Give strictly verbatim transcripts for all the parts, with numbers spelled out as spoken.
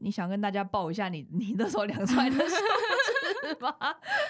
你想跟大家报一下你你那时候量出来的数字吗？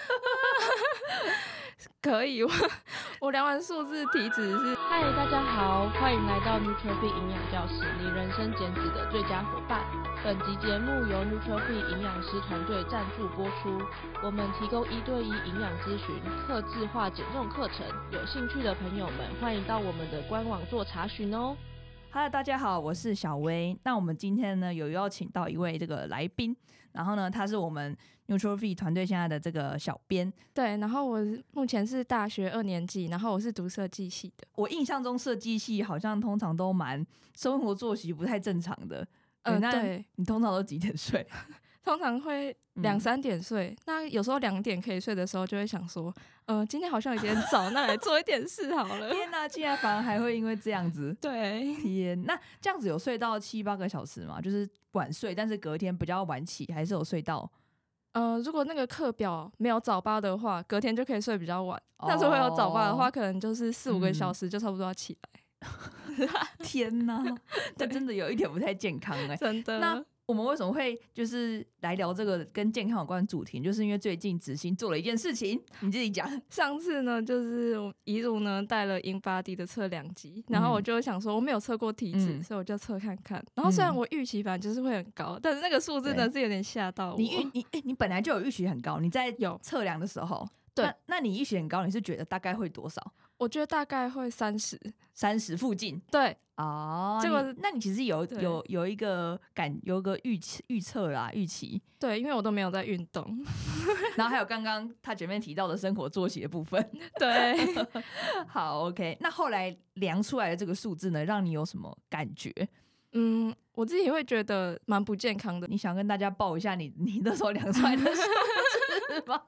可以，我我量完数字体脂是。 嗨，大家好，欢迎来到 NutriFit 营养教室，你人生减脂的最佳伙伴。本集节目由 NutriFit 营养师团队赞助播出，我们提供一对一营养咨询、客制化减重课程，有兴趣的朋友们欢迎到我们的官网做查询哦。 Hello， 大家好，我是小薇。那我们今天呢有邀请到一位这个来宾，然后呢他是我们 NutriFit 团队现在的这个小编。 对，然后我目前是大学二年级，然后我是读设计系的。 我印象中设计系好像通常都蛮生活作息不太正常的。 嗯、 呃， 对， 你通常都几点睡？ 通常会两三点睡、嗯，那有时候两点可以睡的时候，就会想说，呃，今天好像有点早，那来做一点事好了。 天哪，竟然反而还会因为这样子？ 对， 天，那这样子有睡到七八个小时吗？就是晚睡，但是隔天比较晚起，还是有睡到？ 呃，如果那个课表没有早八的话，隔天就可以睡比较晚；哦、但是会有早八的话，可能就是四五个小时就差不多要起来。 嗯、天哪，这真的有一点不太健康哎、欸， 真的。 那我们为什么会就是来聊这个跟健康有关的主题？就是因为最近子欣做了一件事情，你自己讲。 上次呢，就是怡如呢带了 InBody 的测量机，然后我就想说我没有测过体脂、嗯，所以我就测看看。然后虽然我预期反正就是会很高，嗯、但是那个数字呢是有点吓到我。 你预你哎，你本来就有预期很高，你在有测量的时候， 对， 那那你预期很高，你是觉得大概会多少？ 我觉得大概会三十， 三十附近。 对。 哦，结果那你其实有有有一个感，有一个预期预测啦，预期。 对，因为我都没有在运动， 然后还有刚刚他前面提到的生活作息的部分。 对， 好 ，OK。那后来量出来的这个数字呢，让你有什么感觉？ 嗯，我自己会觉得蛮不健康的。 你想跟大家报一下你你那时候量出来的数字吗？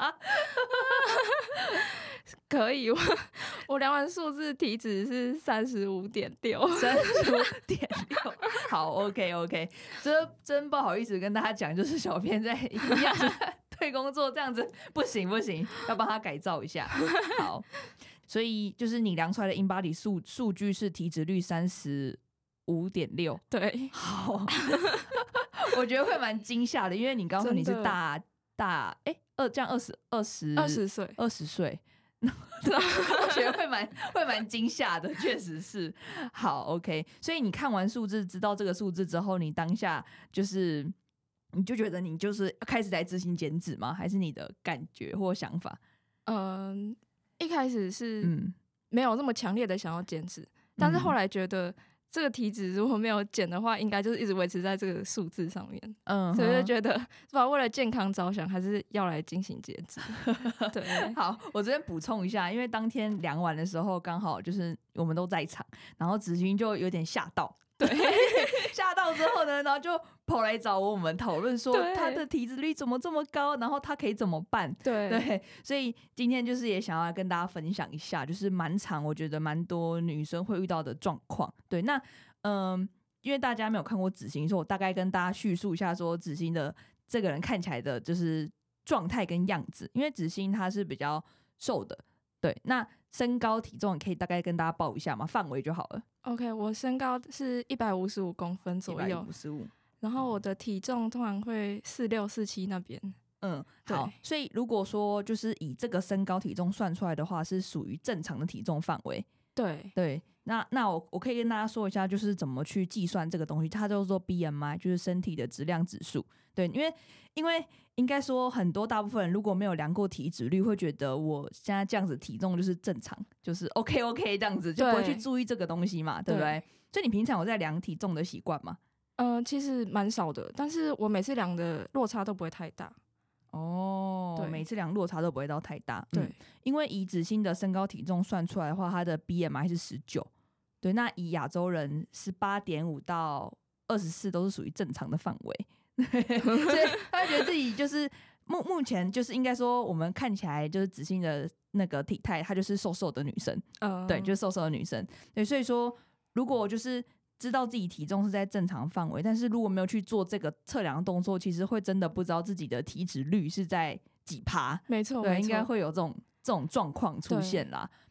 可以，我我量完数字体脂是三十五点六， 三十五点六。好 ，OK OK， 真真不好意思跟大家讲，就是小编在一样对工作这样子不行不行，要帮他改造一下。好，所以就是你量出来的 InBody 数数据是体脂率三十五点六。 对， 好，我觉得会蛮惊吓的，因为你刚刚说你是大大哎二这样二十二十二十岁二十岁。我觉得会蛮会蛮惊吓的，确实是。好 ，OK， 所以你看完数字，知道这个数字之后，你当下就是你就觉得你就是开始在执行减脂吗？还是你的感觉或想法？ 嗯，一开始是没有那么强烈的想要减脂、嗯，但是后来觉得这个体脂如果没有减的话，应该就是一直维持在这个数字上面。嗯，所以就觉得是吧？为了健康着想，还是要来进行减脂。对， 好，我这边补充一下，因为当天量完的时候，刚好就是我们都在场，然后子欣就有点吓到。对，吓到之后呢，然后就跑来找我们讨论说他的体脂率怎么这么高，然后他可以怎么办？ 对对，所以今天就是也想要跟大家分享一下，就是蛮常我觉得蛮多女生会遇到的状况。对，那嗯、呃，因为大家没有看过子欣，所以我大概跟大家叙述一下说子欣的这个人看起来的就是状态跟样子，因为子欣她是比较瘦的。对，那身高体重你可以大概跟大家报一下吗？范围就好了。 OK， 我身高是一百五十五公分左右， 一百五十五， 然后我的体重通常会四六四七那边。 嗯，好，所以如果说就是以这个身高体重算出来的话，是属于正常的体重范围。 对对，那那我我可以跟大家说一下，就是怎么去计算这个东西，它叫做 B M I， 就是身体的质量指数。对，因为因为应该说很多大部分人如果没有量过体脂率，会觉得我现在这样子体重就是正常，就是 OK OK 这样子，就不会去注意这个东西嘛， 对, 对不对？所以你平常有在量体重的习惯吗？ 呃，其实蛮少的，但是我每次量的落差都不会太大。 哦，对，每次量落差都不会到太大。 对， 嗯、因为以子欣的身高体重算出来的话，他的 B M I 是十九。对，那以亚洲人十八点五到二十四都是属于正常的范围。所以他觉得自己就是目目前就是应该说我们看起来就是子欣的那个体态，她就是瘦瘦的女生。嗯，对，就是瘦瘦的女生。对，所以说如果就是知道自己体重是在正常范围，但是如果没有去做这个测量动作，其实会真的不知道自己的体脂率是在几趴。 没错， 对，应该会有这种这种状况出现啦。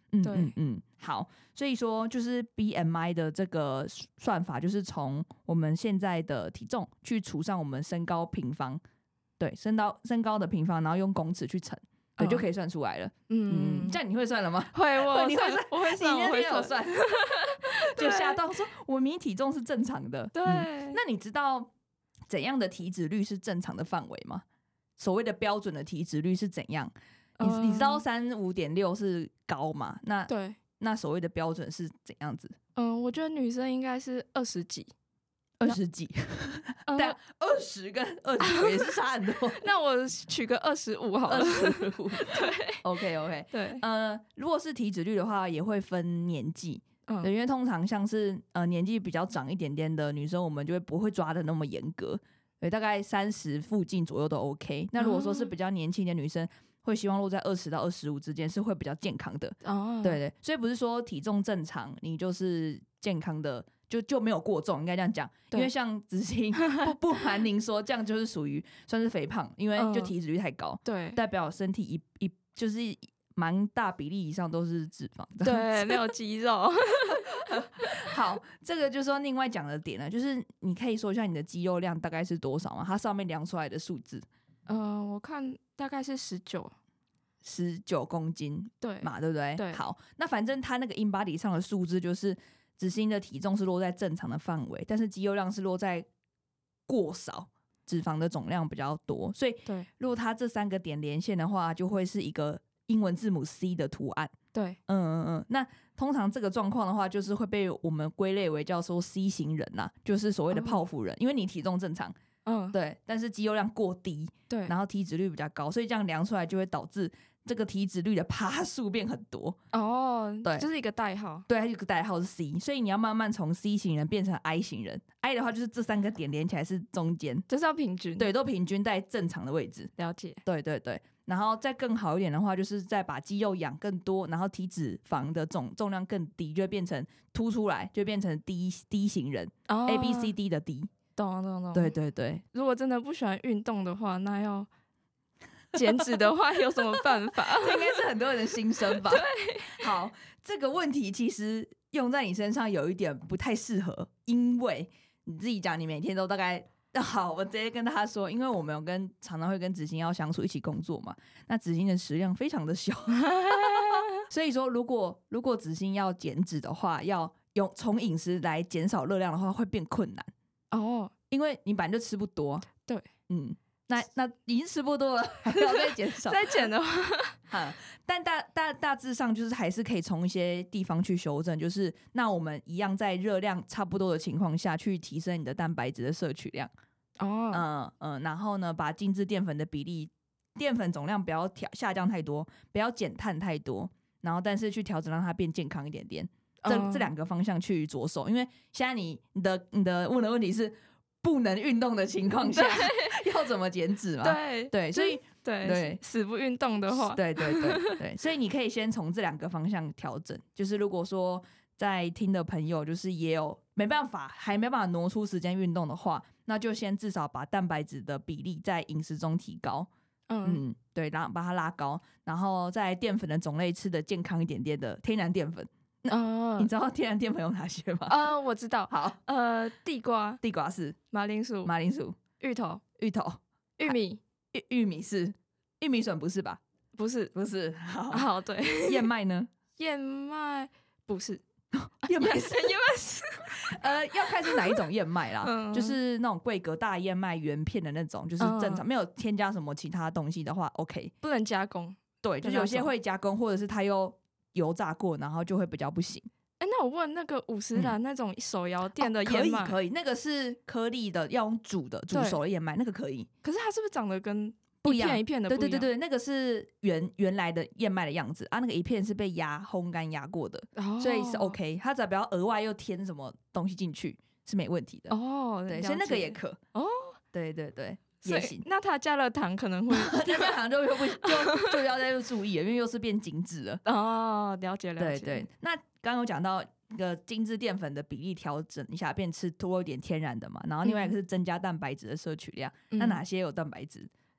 嗯嗯嗯，好，所以说就是 B M I 的这个算法，就是从我们现在的体重去除上我们身高平方，对，身高身高的平方，然后用公尺去乘，对，嗯、就可以算出来了。嗯嗯，这样你会算了吗？ 会，我你会算， 我会算， 你那天有算，就吓到说，我明明体重是正常的。 对、 嗯，那你知道怎样的体脂率是正常的范围吗？所谓的标准的体脂率是怎样？你你知道三五点六是高嘛？那对， 那所谓的标准是怎样子？ 嗯，我觉得女生应该是二十几， 二十几，但二十跟二十五也是差很多。 那我取个二十五好了。 二十五，对 ，OK OK， 对， 呃，如果是体脂率的话，也会分年纪。嗯，因为通常像是呃年纪比较长一点点的女生，我们就会不会抓的那么严格，对，大概三十附近左右都 OK。那如果说是比较年轻的女生，会希望落在二十到二十五之间，是会比较健康的。哦，对对，所以不是说体重正常你就是健康的，就就没有过重，应该这样讲。因为像子欣不不瞒您说，这样就是属于算是肥胖，因为就体脂率太高， 对、嗯， 代表身体一一就是蛮大比例以上都是脂肪， 对，没有肌肉。 好，这个就是说另外讲的点呢，就是你可以说一下你的肌肉量大概是多少吗？它上面量出来的数字。 呃，我看大概是十九， 十九公斤， 对嘛，对不对？ 对。 好，那反正它那个 InBody 上的数字就是子欣的体重是落在正常的范围，但是肌肉量是落在过少，脂肪的总量比较多，所以对， 如果它这三个点连线的话，就会是一个英文字母 C 的图案。 对， 嗯嗯嗯。那通常这个状况的话，就是会被我们归类为叫做 C 型人啦，就是所谓的泡芙人，哦、因为你体重正常。嗯，对，但是肌肉量过低， 对， 然后体脂率比较高，所以这样量出来就会导致这个体脂率的趴数变很多。 哦， 对， 就是一个代号， 对，它有个代号是 C， 所以你要慢慢从 C 型人变成 I 型人。I 的话就是这三个点连起来是中间， 就是要平均， 对，都平均在正常的位置。 了解， 对对对。然后再更好一点的话，就是再把肌肉养更多，然后体脂肪的总重量更低，就会变成凸出来，就会变成 D D 型人、哦、，A B C D 的 D。 懂懂懂， 对对对。 如果真的不喜欢运动的话，那要减脂的话有什么办法？ 这应该是很多人的心声吧。 对， 好，这个问题其实用在你身上有一点不太适合，因为你自己讲，你每天都大概好，我直接跟他说，因为我们有跟常常会跟子欣要相处一起工作嘛，那子欣的食量非常的小，所以说如果如果子欣要减脂的话，要用从饮食来减少热量的话，会变困难。哦，因为你本来就吃不多， 对， 嗯，那那已经吃不多了，还要再减少， 再减的话， 嗯，但大大大致上就是还是可以从一些地方去修正，就是那我们一样在热量差不多的情况下去提升你的蛋白质的摄取量，哦，嗯嗯，然后呢，把精致淀粉的比例，淀粉总量不要调下降太多，不要减碳太多，然后但是去调整让它变健康一点点。这这两个方向去着手，因为现在你你的你的问的问题是不能运动的情况下要怎么减脂嘛？ 对对，所以对对死不运动的话， 对对对对，所以你可以先从这两个方向调整。就是如果说在听的朋友，就是也有没办法还没办法挪出时间运动的话，那就先至少把蛋白质的比例在饮食中提高。嗯, 嗯，对，然后把它拉高，然后在淀粉的种类吃的健康一点点的天然淀粉。嗯，你知道天然淀粉有哪些吗？ 呃，我知道。 好， 呃，地瓜， 地瓜是马铃薯， 马铃薯， 芋头， 芋头， 玉米， 玉玉米是玉米笋不是吧？ 不是， 不是。好， 好，对。 燕麦呢？ 燕麦不是， 燕麦是燕麦是， 呃，要看是哪一种燕麦啦，嗯、就是那种桂格大燕麦原片的那种，就是正常、嗯、没有添加什么其他东西的话 ，OK， 不能加工。 对，就是有些会加工，或者是它又油炸过，然后就会比较不行。 哎、欸，那我问那个五十岚那种手摇店的燕麦、 哦，可以可以，那个是颗粒的，要用煮的，煮熟的燕麦，那个可以。 可是它是不是长得跟不一样？ 一片一片的不一样？ 对对对对，那个是原原来的燕麦的样子啊，那个一片是被压烘干压过的、哦，所以是 OK。它只要不要额外又添什么东西进去是没问题的哦。对，所以那个也可哦。对对对。也行， 那他加了糖可能会， 加了糖就又不就就要再注意了，因为又是变精致了。 哦，了解了解。 对对，那刚刚有讲到一个精致淀粉的比例调整一下，变吃多一点天然的嘛，然后另外一个是增加蛋白质的摄取量。嗯、那哪些有蛋白质？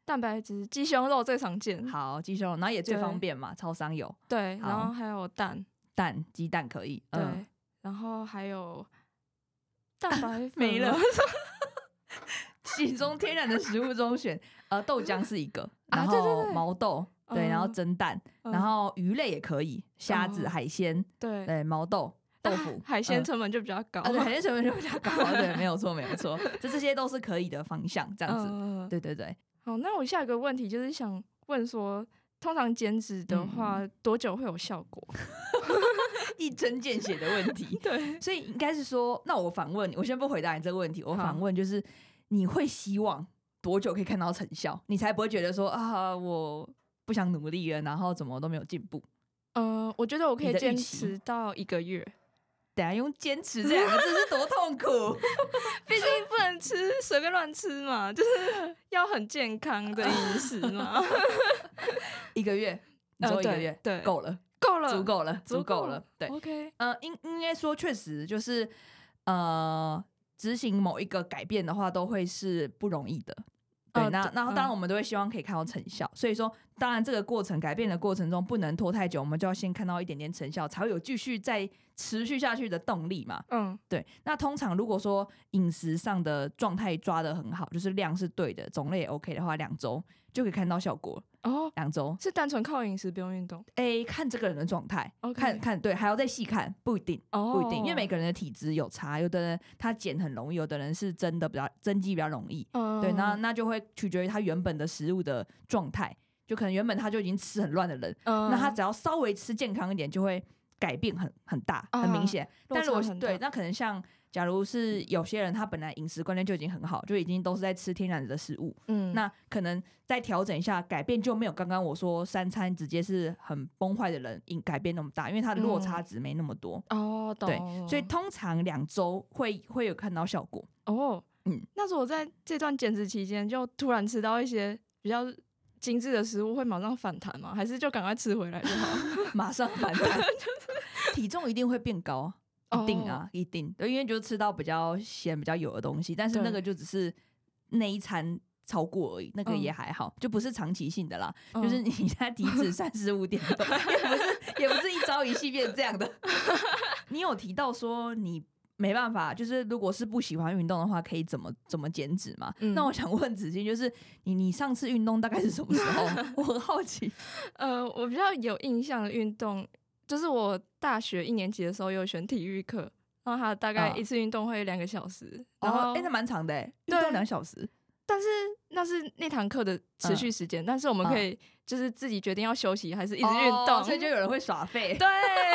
蛋白质，鸡胸肉最常见。 好，鸡胸肉，然后也最方便嘛，超商有。 对，然后还有蛋， 蛋鸡蛋可以。 对，嗯、然后还有蛋白粉没了。其中天然的食物中选，呃，豆浆是一个，然后毛豆，啊、对, 对，然后蒸蛋，嗯、然后鱼类也可以，虾子、嗯、海鲜， 对对，毛豆。豆腐、 啊、海鲜成本就比较高、 嗯啊、对，海鲜成本就比较高对，没有错没有错，这这些都是可以的方向，这样子、嗯、对对对。 好，那我下一个问题就是想问说，通常减脂的话、嗯、多久会有效果？ 一针见血的问题。 对， 所以应该是说，那我反问你，我先不回答你这个问题，我反问就是你会希望多久可以看到成效，你才不会觉得说啊我不想努力了，然后怎么都没有进步？ 嗯、呃，我觉得我可以坚持到一个月。 等下用坚持这两个字是多痛苦， 毕竟不能吃随便乱吃嘛，就是要很健康的饮食嘛。 一个月，你说一个月， 对， 够了， 够了， 足够了，足够了。对 ，OK， 呃，应应该说确实就是呃，执行某一个改变的话，都会是不容易的。对，那然后当然我们都会希望可以看到成效，嗯、所以说当然这个过程改变的过程中不能拖太久，我们就要先看到一点点成效，才会有继续再持续下去的动力嘛。嗯，对。那通常如果说饮食上的状态抓得很好，就是量是对的，种类也 OK 的话，两周就可以看到效果哦。两周是单纯靠饮食不用运动？ 哎，看这个人的状态， okay. 看看对，还要再细看，不一定，哦、不一定，因为每个人的体质有差，有的人他减很容易，有的人是真的比较增肌比较容易。嗯，对，那那就会取决于他原本的食物的状态，就可能原本他就已经吃很乱的人，嗯、那他只要稍微吃健康一点，就会改变很很大，很明显。啊、但如果对，那可能像假如是有些人他本来饮食观念就已经很好，就已经都是在吃天然的食物，嗯，那可能再调整一下，改变就没有刚刚我说三餐直接是很崩坏的人改变那么大，因为他的落差值没那么多。嗯、哦，懂。对，所以通常两周会会有看到效果。哦， 嗯，那如果在这段减脂期间就突然吃到一些比较精致的食物，会马上反弹吗？还是就赶快吃回来就好？ 马上反弹，体重一定会变高。一定啊， oh. 一定，因为就吃到比较咸、比较油的东西，但是那个就只是那一餐超过而已，那个也还好，嗯、就不是长期性的啦。嗯、就是你现在体脂三十五点多，也不是也不是一朝一夕变这样的。你有提到说你没办法，就是如果是不喜欢运动的话，可以怎么怎么减脂嘛？嗯、那我想问子欣，就是你你上次运动大概是什么时候？我很好奇。 呃，我比较有印象的运动。就是我大学一年级的时候有选体育课，然后他大概一次运动会两个小时， 哦、然后哎、欸，那蛮长的哎，运动两小时。 但是那是那堂课的持续时间，嗯、但是我们可以就是自己决定要休息还是一直运动，哦、 所以就有人会耍废。 对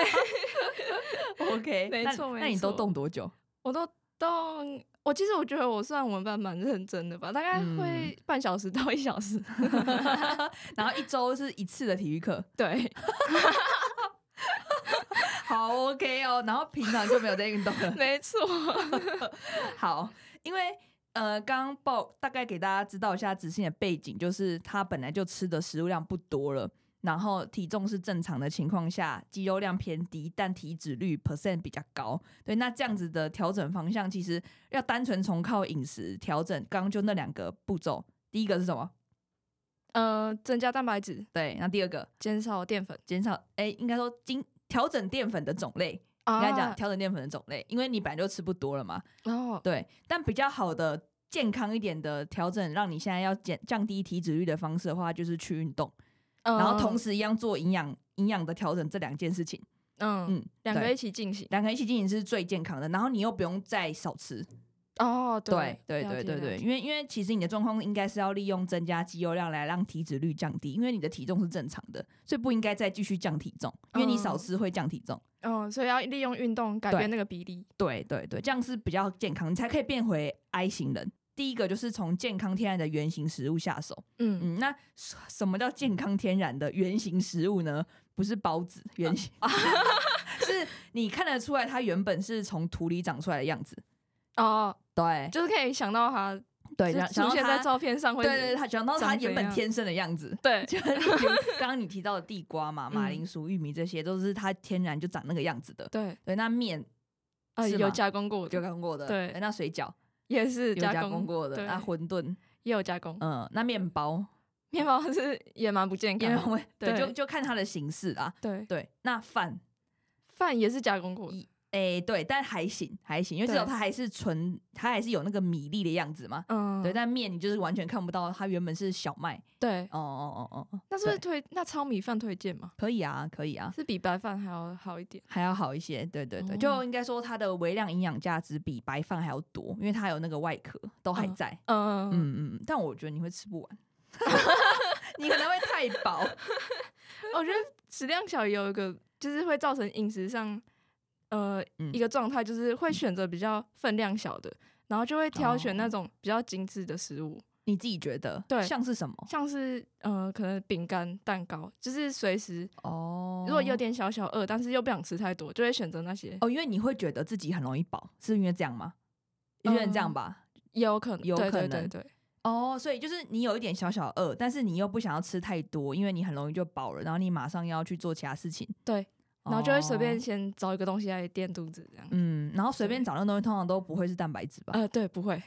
，OK， 没错没错。 那你都动多久？ 我都动，我其实我觉得我算文班蛮认真的吧，大概会半小时到一小时， 嗯、然后一周是一次的体育课。 对。 好 OK 哦，然后平常就没有在运动了。 没错。 好，因为呃，刚刚报大概给大家知道一下子欣的背景，就是他本来就吃的食物量不多了，然后体重是正常的情况下，肌肉量偏低，但体脂率 percent 比较高。对，那这样子的调整方向，其实要单纯从靠饮食调整，刚刚就那两个步骤，第一个是什么？ 呃，增加蛋白质。 对，那第二个减少淀粉， 减少哎，应该说精调整淀粉的种类。应该讲调整淀粉的种类，因为你本来就吃不多了嘛。哦，对，但比较好的健康一点的调整，让你现在要减降低体脂率的方式的话，就是去运动，嗯、然后同时一样做营养营养的调整，这两件事情。 嗯嗯，两个一起进行， 两个一起进行是最健康的，然后你又不用再少吃。 哦， 对对对对对，因为因为其实你的状况应该是要利用增加肌肉量来让体脂率降低，因为你的体重是正常的，所以不应该再继续降体重，因为你少吃会降体重。 嗯，所以要利用运动改变那个比例。 对对对，这样是比较健康，你才可以变回 I 型人。第一个就是从健康天然的原型食物下手。嗯嗯，那什么叫健康天然的原型食物呢？不是包子原型，啊、是你看得出来它原本是从土里长出来的样子。哦，对， 就是可以想到它， 对， 出现在照片上会， 对对，他想到它原本天生的样子， 对， 就刚刚你提到的地瓜嘛、马铃薯、玉米这些，都是它天然就长那个样子的， 对对。那面啊有加工过的， 加工过的， 对。 那水饺也是有加工过的，那馄饨也有加工， 嗯，那面包面包是也蛮不健康的， 对，对就就看它的形式啦。 对对，那饭饭也是加工过的。 哎、欸，对，但还行还行，因为至少它还是纯，它还是有那个米粒的样子嘛。嗯，对。但面你就是完全看不到，它原本是小麦。 对， 哦哦哦哦。 那是不是推那糙米饭推荐吗？ 可以啊，可以啊， 是比白饭还要好一点， 还要好一些。对对对，哦、就应该说它的微量营养价值比白饭还要多，因为它有那个外壳都还在。嗯嗯嗯嗯。但我觉得你会吃不完，你可能会太饱。 我觉得食量小有一个就是会造成饮食上。呃，嗯、一个状态就是会选择比较分量小的，然后就会挑选那种比较精致的食物。 你自己觉得？ 对， 像是什么？ 像是呃，可能饼干、蛋糕，就是随时哦。如果有点小小饿，但是又不想吃太多，就会选择那些。 哦，因为你会觉得自己很容易饱，是因为这样吗？有点这样吧， 也有可能， 有可能， 对对对对。 哦，所以就是你有一点小小饿，但是你又不想要吃太多，因为你很容易就饱了，然后你马上要去做其他事情。 对。然后就会随便先找一个东西来垫肚子，这样。 嗯，然后随便找那东西，通常都不会是蛋白质吧？ 呃，对，不会。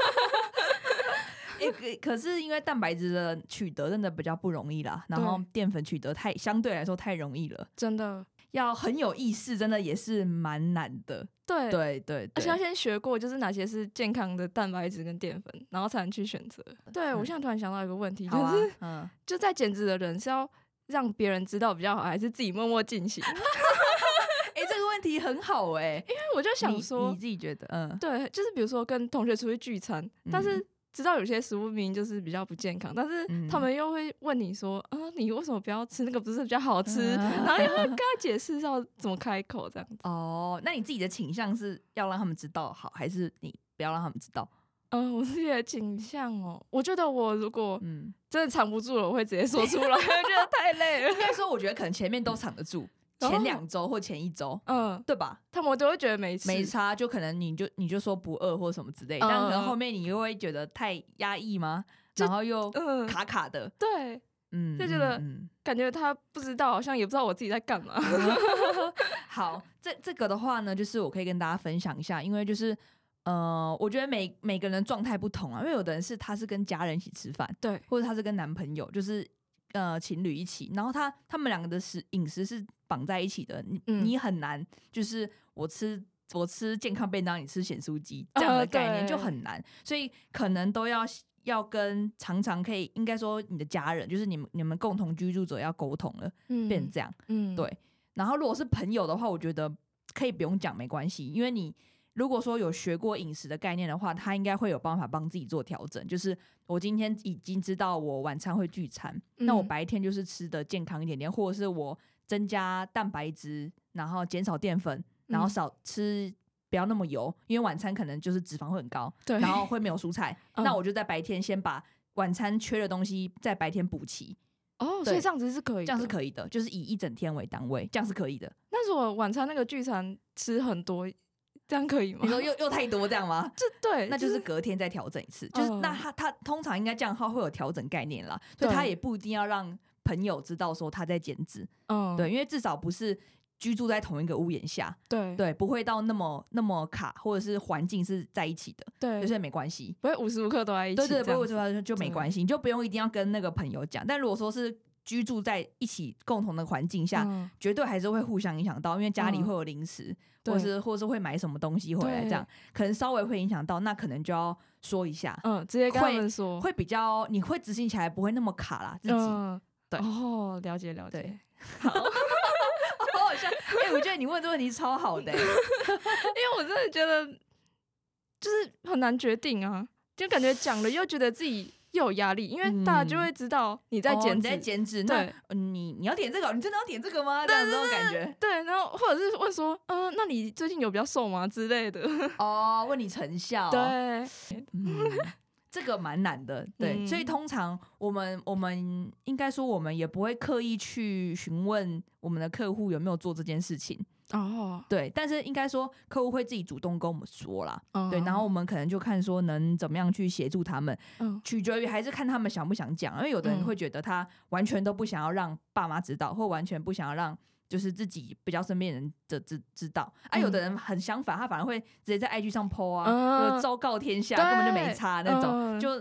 欸、可是因为蛋白质的取得真的比较不容易啦，然后淀粉取得太相对来说太容易了， 真的要很有意识，真的也是蛮难的。 对对 对, 对， 而且要先学过，就是哪些是健康的蛋白质跟淀粉，然后才能去选择。对、嗯、我现在突然想到一个问题，就是、啊嗯、就在减脂的人是要让别人知道比较好，还是自己默默进行？ 哎、欸，这个问题很好哎、欸， 因为我就想说你，你自己觉得，嗯， 对，就是比如说跟同学出去聚餐，嗯、但是知道有些食物明明就是比较不健康，但是他们又会问你说，啊、嗯，你为什么不要吃那个？不是比较好吃？嗯、然后又会跟他解释要怎么开口这样子。 哦，那你自己的倾向是要让他们知道好，还是你不要让他们知道？ 嗯、呃，我自己的倾向哦，我觉得我如果真的藏不住了，我会直接说出来，我觉得太累了。 应该说，我觉得可能前面都藏得住，前两周或前一周，嗯，对吧？ 他们都会觉得没没差，就可能你就你就说不饿或什么之类的，嗯、但可能后面你又会觉得太压抑吗？然后又卡卡的， 嗯、对，嗯，就觉得、嗯、感觉他不知道，好像也不知道我自己在干嘛。 好，这这个的话呢，就是我可以跟大家分享一下，因为就是。呃，我觉得每每个人状态不同啊，因为有的人是他是跟家人一起吃饭， 对， 或者他是跟男朋友，就是呃情侣一起，然后他他们两个的食饮食是绑在一起的，你、嗯、你很难就是我吃我吃健康便当，你吃咸酥鸡这样的概念就很难，呃、所以可能都要要跟常常可以应该说你的家人，就是你们你们共同居住者要沟通了，嗯，变成这样，嗯，对。然后如果是朋友的话，我觉得可以不用讲没关系，因为你。如果说有学过饮食的概念的话，他应该会有办法帮自己做调整。就是我今天已经知道我晚餐会聚餐，嗯、那我白天就是吃的健康一点点，或者是我增加蛋白质，然后减少淀粉，然后少吃不要那么油，因为晚餐可能就是脂肪会很高， 对， 然后会没有蔬菜。嗯、那我就在白天先把晚餐缺的东西在白天补齐。 哦，所以这样子是可以的， 这样是可以的，就是以一整天为单位，这样是可以的。 那如果晚餐那个聚餐吃很多？这样可以吗？ 你说又又太多这样吗？ 这对， 那就是隔天再调整一次。就是、嗯、那他他通常应该这样的话会有调整概念啦，所以他也不一定要让朋友知道说他在减脂。嗯，对，因为至少不是居住在同一个屋檐下。 对对，不会到那么那么卡，或者是环境是在一起的。 对， 所以没关系， 不会无时无刻都在一起。 对对，不会无时无刻就没关系，你就不用一定要跟那个朋友讲。但如果说是居住在一起共同的环境下、嗯、绝对还是会互相影响到，因为家里会有零食、嗯、或是或是会买什么东西回来，这样可能稍微会影响到，那可能就要说一下， 嗯，直接跟他们说， 会比较你会执行起来不会那么卡啦自己、嗯、对哦，了解了解， 好好好笑，哎、欸，我觉得你问这个问题超好的、欸、因为我真的觉得就是很难决定啊，就感觉讲了又觉得自己又有压力，因为大家就会知道你在减脂， 哦、你在减脂，对，那你你要点这个，你真的要点这个吗？这样这种感觉， 对，然后或者是问说，嗯、呃，那你最近有比较瘦吗之类的？ 哦，问你成效， 对， 嗯，这个蛮难的，对，嗯、所以通常我们我们应该说，我们也不会刻意去询问我们的客户有没有做这件事情。哦，对，但是应该说客户会自己主动跟我们说啦，嗯、对，然后我们可能就看说能怎么样去协助他们，嗯、取决于还是看他们想不想讲，因为有的人会觉得他完全都不想要让爸妈知道，或完全不想要让就是自己比较身边人的知知道，啊，有的人很相反，他反而会直接在 I G 上 po 啊，嗯、昭告天下，根本就没差那种，嗯、就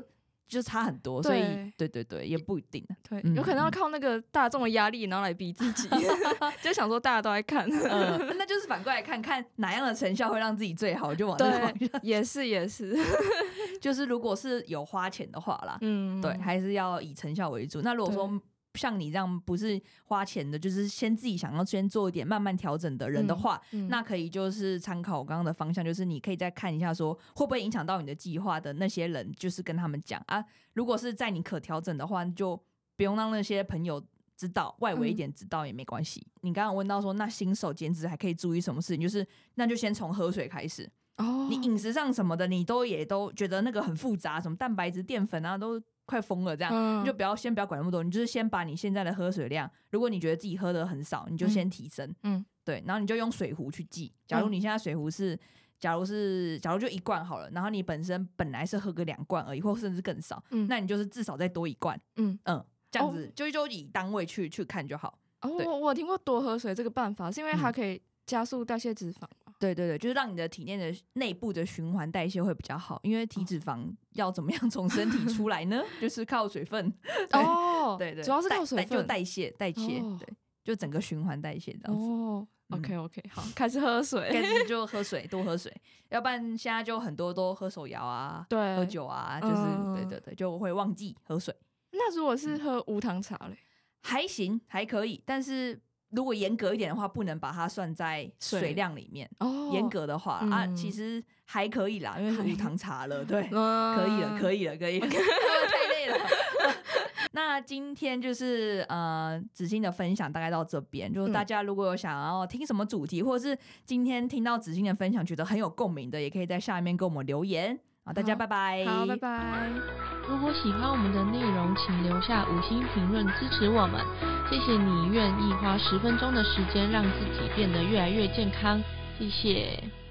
就差很多，所以对对对，也不一定。 对，嗯、有可能要靠那个大众的压力，然后来逼自己，就想说大家都在看， 嗯，那就是反过来看看哪样的成效会让自己最好，就往那个方向。 也是也是， 就是如果是有花钱的话啦，嗯，对，还是要以成效为主。那如果说像你这样不是花钱的，就是先自己想要先做一点慢慢调整的人的话、嗯嗯、那可以就是参考我刚刚的方向，就是你可以再看一下说会不会影响到你的计划的那些人，就是跟他们讲啊，如果是在你可调整的话，就不用让那些朋友知道，外围一点知道也没关系、嗯、你刚刚问到说那新手减脂还可以注意什么事情，就是那就先从喝水开始哦，你饮食上什么的你都也都觉得那个很复杂，什么蛋白质淀粉啊都快疯了这样、嗯、你就不要先不要管那么多，你就是先把你现在的喝水量，如果你觉得自己喝的很少，你就先提升，嗯，对，然后你就用水壶去记，假如你现在水壶是假如是假如就一罐好了，然后你本身本来是喝个两罐而已，或甚至更少、嗯、那你就是至少再多一罐，嗯嗯，这样子、哦、就就以单位去去看就好。 哦，我我听过多喝水这个办法，是因为它可以加速代谢脂肪吗？ 对对对，就是让你的体内的内部的循环代谢会比较好，因为体脂肪要怎么样从身体出来呢？就是靠水分。哦，对 对, 对， 主要是靠水分， 就代谢代谢、哦，对，就整个循环代谢这样子。 哦、嗯、，OK OK， 好，开始喝水， 开始就喝水，多喝水，要不然现在就很多都喝手摇啊，对，喝酒啊，就是、嗯、对对对，就会忘记喝水。 那如果是喝无糖茶嘞、嗯， 还行，还可以，但是。如果严格一点的话，不能把它算在水量里面。严格的话、嗯、啊，其实还可以啦，因为是无糖茶了，对，嗯、可以了，可以了，可以了，太累了。那今天就是呃子欣的分享大概到这边，就是大家如果有想要听什么主题，或者是今天听到子欣的分享觉得很有共鸣的，也可以在下面跟我们留言。好，大家拜拜。 好，拜拜。 如果喜欢我们的内容，请留下五星评论支持我们。谢谢你愿意花十分钟的时间让自己变得越来越健康，谢谢。